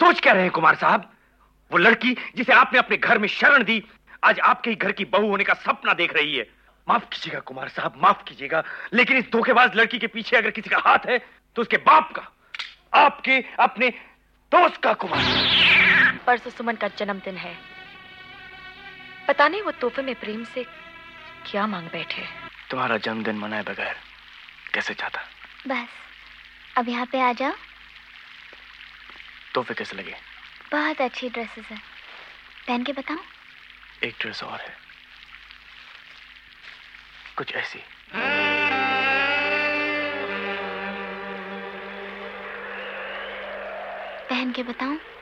सोच क्या रहे हैं कुमार साहब? वो लड़की जिसे आपने अपने घर में शरण दी, आज आपके ही घर की बहू होने का सपना देख रही है। माफ कीजिएगा कुमार साहब, माफ कीजिएगा, लेकिन इस धोखेबाज लड़की के पीछे अगर किसी का हाथ है तो उसके बाप का, आपके अपने दोस्त का। कुमार, परसों सुमन का जन्मदिन है। पता नहीं वो तोहफे में प्रेम से क्या मांग बैठे। तुम्हारा जन्मदिन मनाए बगैर कैसे चाहता। बस अब यहाँ पे आ जाओ। तोहफे कैसे लगे? बहुत अच्छी ड्रेसेस है, पहन के बताऊं? एक ड्रेस और है, कुछ ऐसी। पहन के बताऊं?